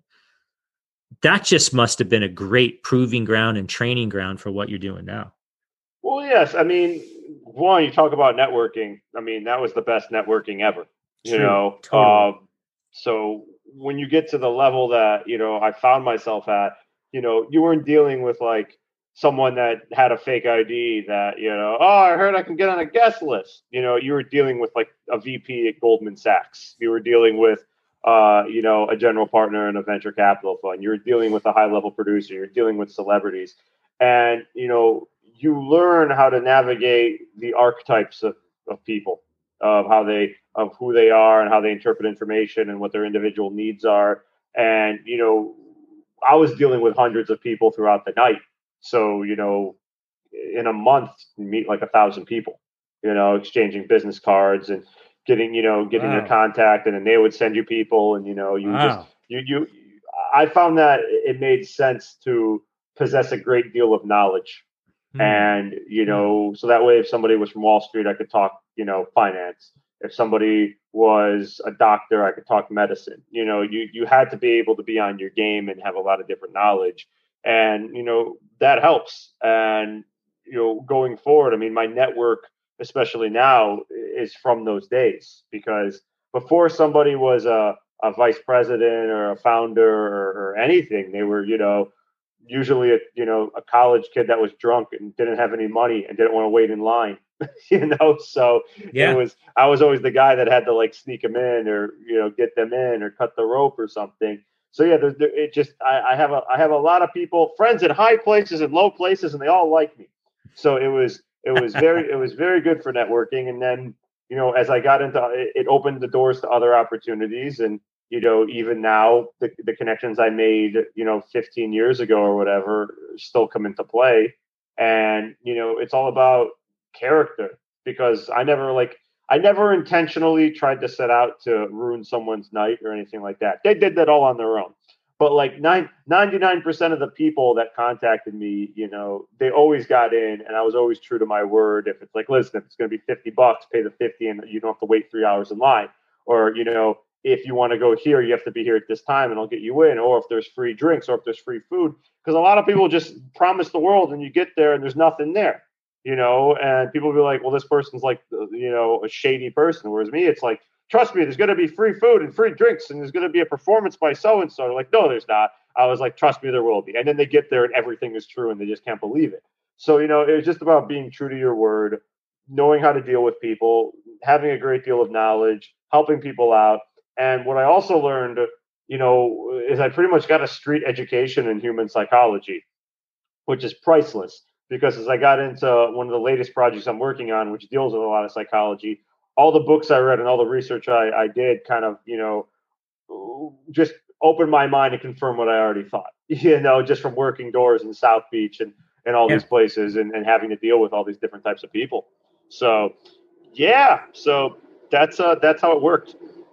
that just must have been a great proving ground and training ground for what you're doing now. Well, yes. I mean, one, you talk about networking. I mean, that was the best networking ever, you True, know? totally. Um, so when you get to the level that, you know, I found myself at, you know, you weren't dealing with like someone that had a fake I D that, you know, oh, I heard I can get on a guest list. You know, you were dealing with like a V P at Goldman Sachs. You were dealing with, uh, you know, a general partner in a venture capital fund. You're dealing with a high level producer. You're dealing with celebrities. And, you know, you learn how to navigate the archetypes of, of people, of how they, of who they are and how they interpret information and what their individual needs are. And, you know, I was dealing with hundreds of people throughout the night. So, you know, in a month, you meet like a thousand people, you know, exchanging business cards and getting, you know, getting Wow. your contact, and then they would send you people, and, you know, you Wow. just, you, you, I found that it made sense to possess a great deal of knowledge. Hmm. And, you know, so that way, if somebody was from Wall Street, I could talk, you know, finance. If somebody was a doctor, I could talk medicine. You know, you, you had to be able to be on your game and have a lot of different knowledge. And, you know, that helps. And, you know, going forward, I mean, my network, especially now, is from those days, because before somebody was a, a vice president or a founder or, or anything, they were, you know, usually a, you know, a college kid that was drunk and didn't have any money and didn't want to wait in line, you know? So Yeah. it was, I was always the guy that had to like sneak them in, or, you know, get them in or cut the rope or something. So yeah, there, there, it just, I, I have a, I have a lot of people, friends in high places and low places, and they all like me. So it was, it was very, it was very good for networking. And then, you know, as I got into it, it opened the doors to other opportunities. And, you know, even now, the, the connections I made, you know, fifteen years ago or whatever, still come into play. And, you know, it's all about character, because I never like, I never intentionally tried to set out to ruin someone's night or anything like that. They did that all on their own. But like nine, ninety-nine percent of the people that contacted me, you know, they always got in, and I was always true to my word. If it's like, listen, if it's going to be fifty bucks, pay the fifty, and you don't have to wait three hours in line. Or, you know, if you want to go here, you have to be here at this time and I'll get you in. Or if there's free drinks, or if there's free food, because a lot of people just promise the world and you get there and there's nothing there, you know, and people will be like, well, this person's like, you know, a shady person. Whereas me, it's like, trust me, there's going to be free food and free drinks, and there's going to be a performance by so-and-so. Like, no, there's not. I was like, trust me, there will be. And then they get there and everything is true and they just can't believe it. So, you know, it was just about being true to your word, knowing how to deal with people, having a great deal of knowledge, helping people out. And what I also learned, you know, is I pretty much got a street education in human psychology, which is priceless. Because as I got into one of the latest projects I'm working on, which deals with a lot of psychology, all the books I read and all the research I, I did kind of, you know, just opened my mind and confirmed what I already thought, you know, just from working doors in South Beach and, and all Yeah. these places, and, and having to deal with all these different types of people. So, yeah, so that's uh, that's how it worked.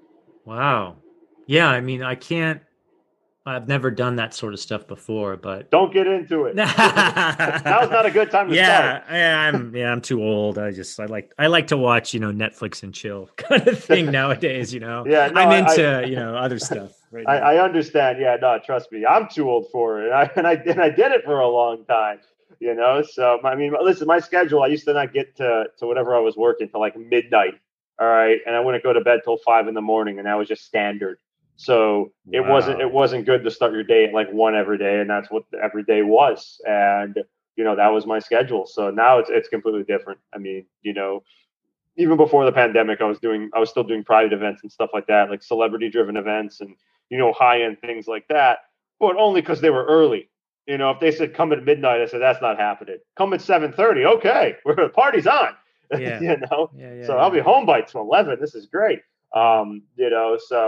Wow. Yeah. I mean, I can't, I've never done that sort of stuff before, but Don't get into it. Now's not a good time to yeah, start. yeah, I'm yeah, I'm too old. I just I like I like to watch, you know, Netflix and chill kind of thing nowadays, you know. Yeah, no, I'm I- into, I- you know, other stuff right I, now. I understand. Yeah, no, trust me, I'm too old for it. I, and I and I did it for a long time, you know. So I mean, listen, my schedule, I used to not get to to whatever I was working till like midnight. All right, and I wouldn't go to bed till five in the morning, and that was just standard. So it wasn't Wow. it wasn't good to start your day at like one every day, and that's what every day was. And you know, that was my schedule. So now it's it's completely different. I mean, you know, even before the pandemic, I was doing I was still doing private events and stuff like that, like celebrity driven events and, you know, high end things like that, but only because they were early. You know, if they said come at midnight, I said that's not happening. Come at seven thirty, okay, we're the party's on. Yeah. you know, Yeah, yeah, so I'll be yeah. home by eleven. This is great. Um, you know, so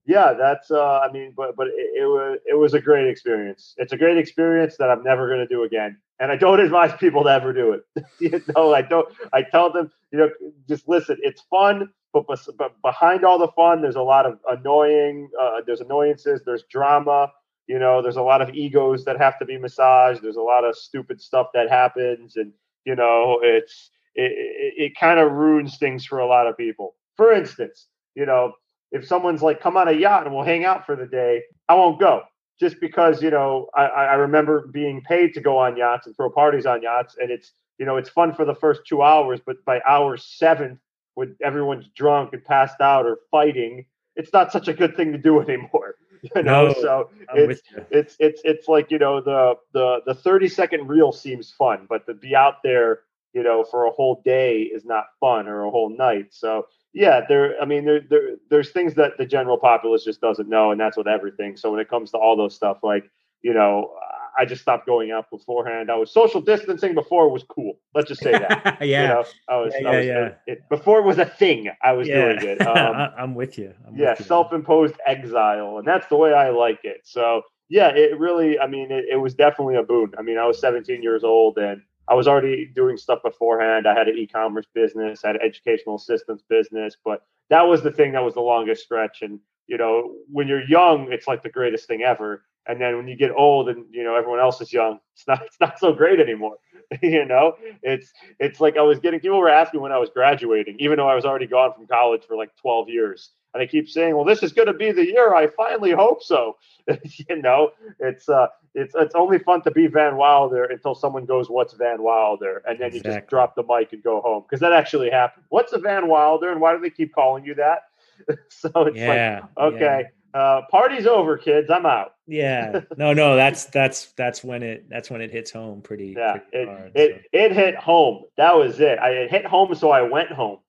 yeah, that's, uh, I mean, but, but it, it was, it was a great experience. It's a great experience that I'm never going to do again. And I don't advise people to ever do it. you know, I don't, I tell them, you know, just listen, it's fun, but, but behind all the fun, there's a lot of annoying, uh, there's annoyances, there's drama, you know, there's a lot of egos that have to be massaged. There's a lot of stupid stuff that happens. And, you know, it's, it, it, it kind of ruins things for a lot of people. For instance, you know, if someone's like, come on a yacht and we'll hang out for the day, I won't go just because, you know, I, I remember being paid to go on yachts and throw parties on yachts. And it's, you know, it's fun for the first two hours, but by hour seven, when everyone's drunk and passed out or fighting, it's not such a good thing to do anymore. You know, no, so it's, it's, it's, it's like, you know, the, the, the thirty second reel seems fun, but to be out there, you know, for a whole day is not fun, or a whole night. So yeah, there, I mean, there, there, there's things that the general populace just doesn't know. And that's with everything. So when it comes to all those stuff, like, you know, I just stopped going out beforehand. I was social distancing before it was cool. Let's just say that. yeah. You know, I was, yeah, I was yeah. It, it, before it was a thing, I was yeah. doing it. Um, I'm with you. I'm yeah. with you. Self-imposed exile. And that's the way I like it. So yeah, it really, I mean, it, it was definitely a boon. I mean, I was seventeen years old and I was already doing stuff beforehand. I had an e-commerce business, I had an educational assistance business, but that was the thing that was the longest stretch. And, you know, when you're young, it's like the greatest thing ever. And then when you get old and, you know, everyone else is young, it's not, it's not so great anymore. you know, it's, it's like I was getting, people were asking when I was graduating, even though I was already gone from college for like twelve years. And I keep saying, well, this is going to be the year. I finally hope so. you know, it's, uh, it's, it's only fun to be Van Wilder until someone goes, what's Van Wilder? And then exactly. you just drop the mic and go home. Cause that actually happened. What's a Van Wilder? And why do they keep calling you that? so it's yeah, like, okay, yeah. uh, party's over, kids. I'm out. yeah, no, no, that's, that's, that's when it, that's when it hits home pretty, yeah, pretty it, hard. It, so. it hit home. That was it. I it hit home. So I went home.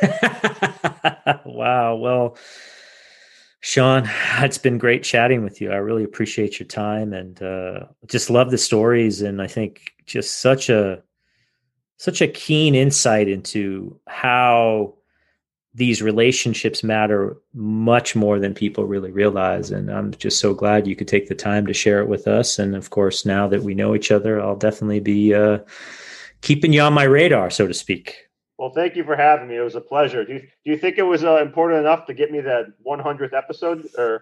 Wow. Well, Sean, it's been great chatting with you. I really appreciate your time and uh, just love the stories. And I think just such a, such a keen insight into how these relationships matter much more than people really realize. And I'm just so glad you could take the time to share it with us. And of course, now that we know each other, I'll definitely be uh, keeping you on my radar, so to speak. Well, thank you for having me. It was a pleasure. Do you, do you think it was uh, important enough to get me that one hundredth episode? Or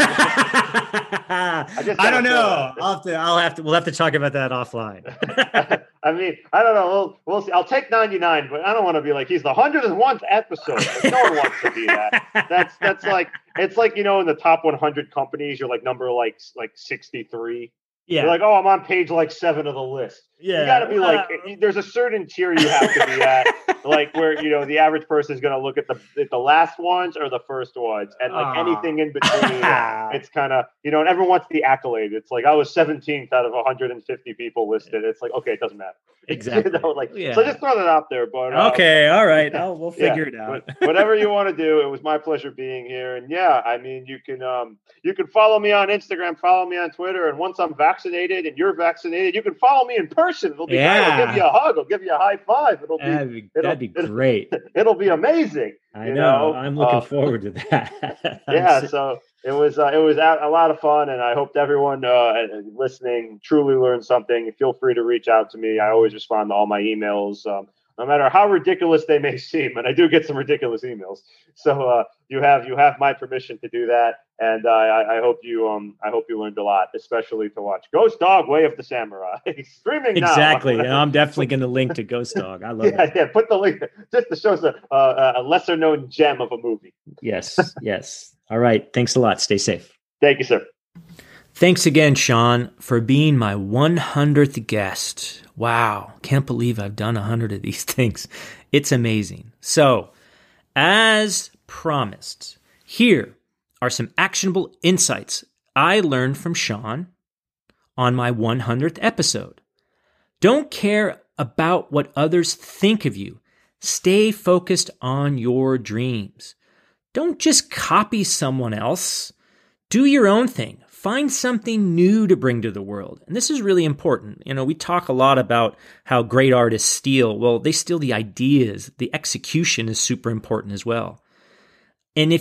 I, I don't know. I'll have to. I'll have to. We'll have to talk about that offline. I mean, I don't know. We'll, we'll see. I'll take ninety-nine, but I don't want to be like he's the one hundred and first episode. Like, no one wants to be that. That's that's like it's like you know in the top one hundred companies, you're like number like like sixty-three. Yeah. You're like, oh, I'm on page like seven of the list. Yeah. You got to be like, there's a certain tier you have to be at, like where, you know, the average person is going to look at the at the last ones or the first ones. And like uh. anything in between, it's kind of, you know, and everyone wants the accolade. It's like, I was seventeenth out of one hundred fifty people listed. It's like, okay, it doesn't matter. Exactly. You know, like, yeah. So just throw that out there. But uh, okay. All right. I'll, we'll figure yeah, it out. Whatever you want to do. It was my pleasure being here. And yeah, I mean, you can, um, you can follow me on Instagram, follow me on Twitter. And once I'm vaccinated and you're vaccinated, you can follow me in person. It'll be yeah. great. I'll give you a hug. I'll give you a high five. It'll be, that'd be, it'll, that'd be it'll, great. It'll be amazing. I you know. know. I'm looking uh, forward to that. yeah. So it was, uh, it was a lot of fun. And I hope everyone uh, listening truly learned something. Feel free to reach out to me. I always respond to all my emails. Um, no matter how ridiculous they may seem, and I do get some ridiculous emails. So uh, you have you have my permission to do that, and uh, I, I hope you um I hope you learned a lot, especially to watch Ghost Dog: Way of the Samurai streaming now. Exactly, and I'm definitely going to link to Ghost Dog. I love yeah, it. Yeah, put the link just to show us a, uh, a lesser known gem of a movie. Yes, yes. All right. Thanks a lot. Stay safe. Thank you, sir. Thanks again, Sean, for being my one hundredth guest. Wow, can't believe I've done one hundred of these things. It's amazing. So, as promised, here are some actionable insights I learned from Sean on my one hundredth episode. Don't care about what others think of you. Stay focused on your dreams. Don't just copy someone else. Do your own thing. Find something new to bring to the world. And this is really important. You know, we talk a lot about how great artists steal. Well, they steal the ideas. The execution is super important as well. And if you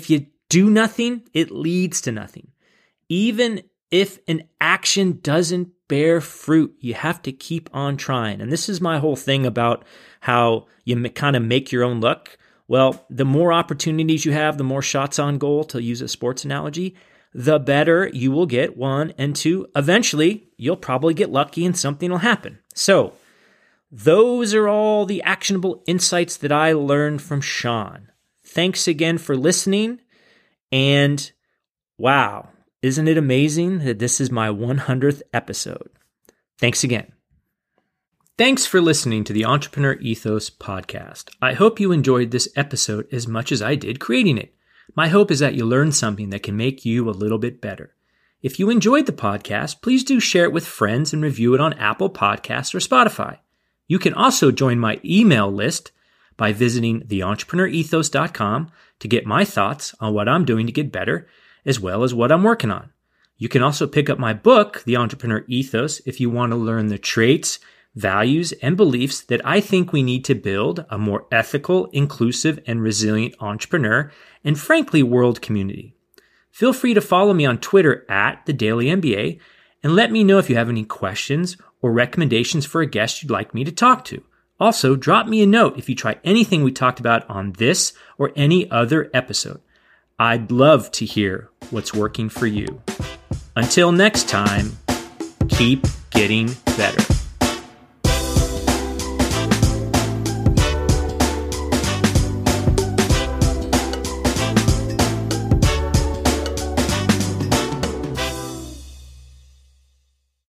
do nothing, it leads to nothing. Even if an action doesn't bear fruit, you have to keep on trying. And this is my whole thing about how you kind of make your own luck. Well, the more opportunities you have, the more shots on goal, to use a sports analogy, the better you will get, one. And two, eventually, you'll probably get lucky and something will happen. So those are all the actionable insights that I learned from Sean. Thanks again for listening. And wow, isn't it amazing that this is my one hundredth episode? Thanks again. Thanks for listening to the Entrepreneur Ethos podcast. I hope you enjoyed this episode as much as I did creating it. My hope is that you learned something that can make you a little bit better. If you enjoyed the podcast, please do share it with friends and review it on Apple Podcasts or Spotify. You can also join my email list by visiting the entrepreneur ethos dot com to get my thoughts on what I'm doing to get better, as well as what I'm working on. You can also pick up my book, The Entrepreneur Ethos, if you want to learn the traits, values, and beliefs that I think we need to build a more ethical, inclusive, and resilient entrepreneur and, frankly, world community. Feel free to follow me on Twitter at The Daily M B A and let me know if you have any questions or recommendations for a guest you'd like me to talk to. Also, drop me a note if you try anything we talked about on this or any other episode. I'd love to hear what's working for you. Until next time, keep getting better.